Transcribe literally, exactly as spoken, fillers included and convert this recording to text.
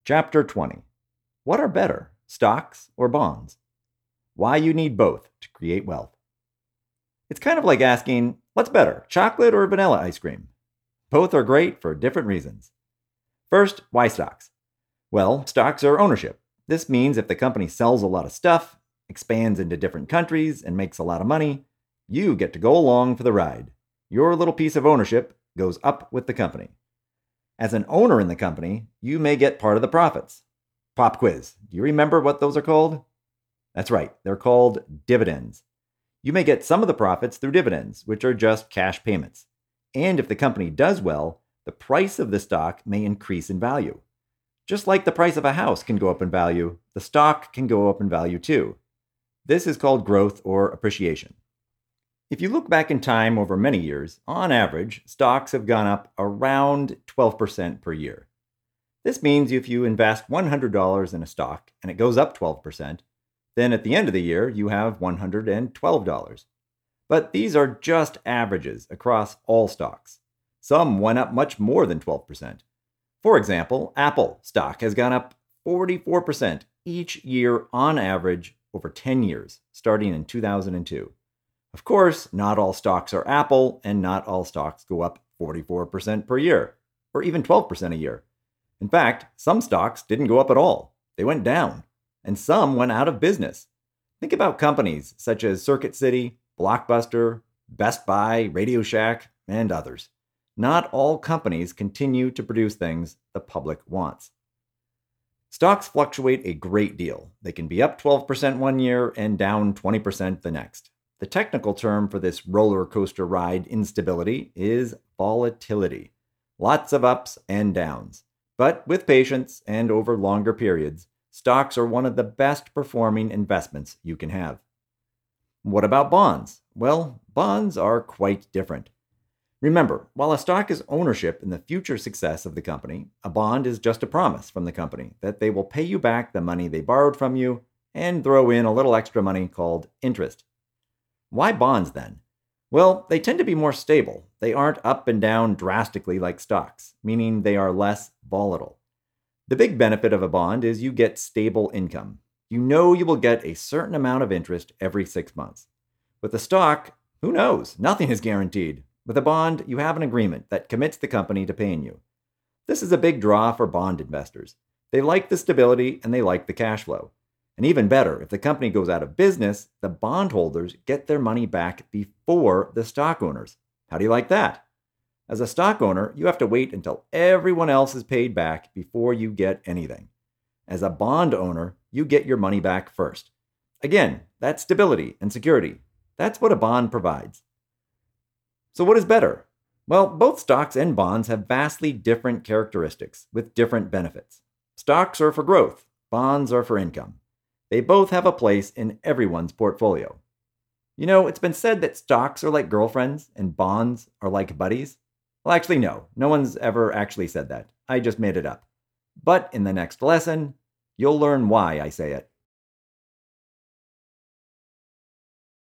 Chapter twenty. What are better, stocks or bonds? Why you need both to create wealth. It's kind of like asking, what's better, chocolate or vanilla ice cream? Both are great for different reasons. First, why stocks? Well, stocks are ownership. This means if the company sells a lot of stuff, expands into different countries, and makes a lot of money, you get to go along for the ride. Your little piece of ownership goes up with the company. As an owner in the company, you may get part of the profits. Pop quiz. Do you remember what those are called? That's right. They're called dividends. You may get some of the profits through dividends, which are just cash payments. And if the company does well, the price of the stock may increase in value. Just like the price of a house can go up in value, the stock can go up in value too. This is called growth or appreciation. If you look back in time over many years, on average, stocks have gone up around twelve percent per year. This means if you invest one hundred dollars in a stock and it goes up twelve percent, then at the end of the year, you have one hundred twelve dollars. But these are just averages across all stocks. Some went up much more than twelve percent. For example, Apple stock has gone up forty-four percent each year on average over ten years, starting in two thousand two. Of course, not all stocks are Apple, and not all stocks go up forty-four percent per year, or even twelve percent a year. In fact, some stocks didn't go up at all. They went down, and some went out of business. Think about companies such as Circuit City, Blockbuster, Best Buy, Radio Shack, and others. Not all companies continue to produce things the public wants. Stocks fluctuate a great deal. They can be up twelve percent one year and down twenty percent the next. The technical term for this roller coaster ride instability is volatility. Lots of ups and downs. But with patience and over longer periods, stocks are one of the best performing investments you can have. What about bonds? Well, bonds are quite different. Remember, while a stock is ownership in the future success of the company, a bond is just a promise from the company that they will pay you back the money they borrowed from you and throw in a little extra money called interest. Why bonds then? Well, they tend to be more stable. They aren't up and down drastically like stocks, meaning they are less volatile. The big benefit of a bond is you get stable income. You know you will get a certain amount of interest every six months. With a stock, who knows? Nothing is guaranteed. With a bond, you have an agreement that commits the company to paying you. This is a big draw for bond investors. They like the stability and they like the cash flow. And even better, if the company goes out of business, the bondholders get their money back before the stock owners. How do you like that? As a stock owner, you have to wait until everyone else is paid back before you get anything. As a bond owner, you get your money back first. Again, that's stability and security. That's what a bond provides. So what is better? Well, both stocks and bonds have vastly different characteristics with different benefits. Stocks are for growth, bonds are for income. They both have a place in everyone's portfolio. You know, it's been said that stocks are like girlfriends and bonds are like buddies. Well, actually, no. No one's ever actually said that. I just made it up. But in the next lesson, you'll learn why I say it.